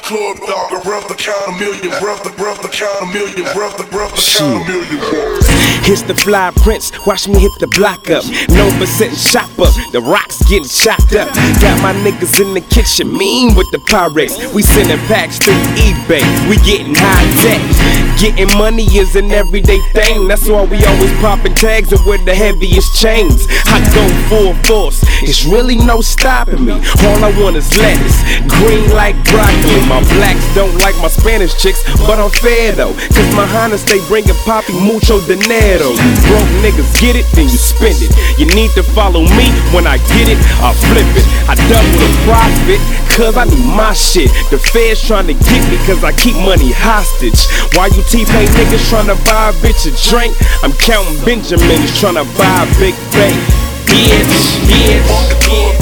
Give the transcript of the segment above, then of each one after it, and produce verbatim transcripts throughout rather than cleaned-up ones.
club, dog. Brother count a million, brother, brother count a million, brother, brother count a million. It's the Fly Prince, watch me hit the block up. Known for setting shop up, the rocks getting chopped up. Got my niggas in the kitchen, mean with the Pyrex. We sending packs through eBay, we getting high tech. Getting money is an everyday thing, that's why we always popping tags and wear the heaviest chains. I go full force, it's really no stopping me. All I want is lettuce, green like broccoli. My blacks don't like my Spanish chicks, but I'm fair though, cause my Honda stay bringing Poppy mucho dinero. You broke niggas get it, then you spend it. You need to follow me, when I get it, I flip it. I double the profit, cause I need my shit. The feds trying to get me cause I keep money hostage. Why you T-Pain niggas trying to buy a bitch a drink? I'm counting Benjamins trying to buy a big bank. Bitch, bitch, bitch.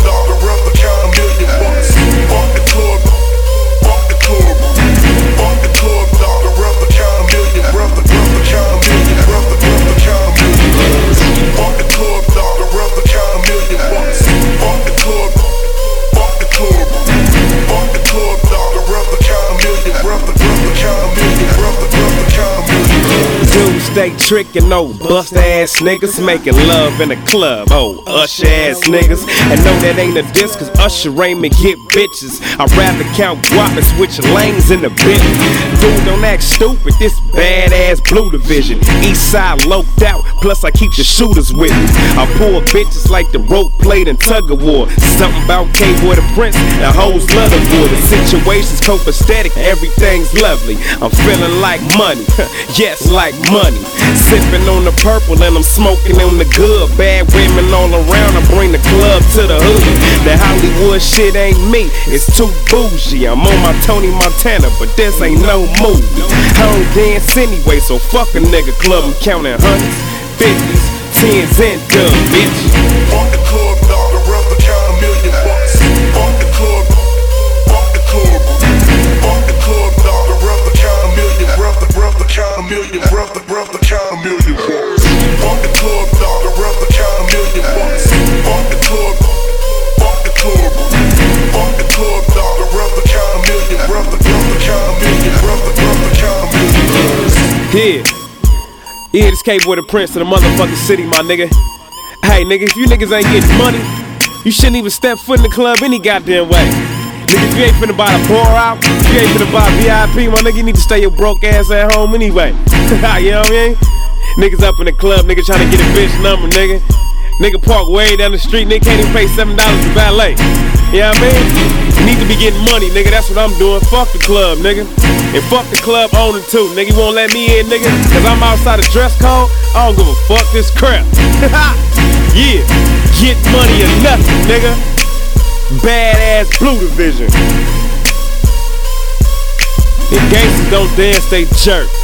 Stay trickin' no bust ass niggas, making love in the club, oh Usher ass niggas. And no, that ain't a diss, cause Usher Raymond get bitches. I'd rather count guap and switch lanes in the bit. Dude, don't act stupid, this badass Blue Division. East side loped out, plus I keep the shooters with me. I pull bitches like the rope played in tug of war. Something about K-Boy the Prince, the hoes love the war. The situation's copacetic, everything's lovely. I'm feeling like money, yes, like money. Sipping on the purple and I'm smoking on the good. Bad women all around, I bring the club to the hood. That Hollywood shit ain't me, it's too bougie. I'm on my Tony Montana, but this ain't no movie. I don't dance anyway, so fuck a nigga club. I'm counting hundreds, fifties, tens and dubs, bitch. Fuck the club, dog, I'd rather count a million bucks. Fuck the club, fuck the club. Fuck the club, dog, I'd rather count a million, brother, brother count a million, brother, brother count a million bucks. Fuck the club, dog, I'd rather count a million bucks. Fuck the club, fuck the club. Fuck the club, dog, I'd rather count a million, brother, brother count a million, brother, brother count a million bucks. Yeah, yeah, this K-Boy the Prince of the motherfucking city, my nigga. Hey, nigga, if you niggas ain't getting money, you shouldn't even step foot in the club any goddamn way. Nigga, if you ain't finna buy the pour out, if you ain't finna buy V I P, my nigga, you need to stay your broke ass at home anyway. You know what I mean? Niggas up in the club, nigga trying to get a bitch number, nigga. Nigga park way down the street, nigga can't even pay seven dollars for valet. You know what I mean? You need to be getting money, nigga, that's what I'm doing. Fuck the club, nigga. And fuck the club owner too, nigga. You won't let me in, nigga, cause I'm outside of dress code. I don't give a fuck this crap. Yeah, get money or nothing, nigga. Badass Blue Division. If gangsters don't dance, they jerk.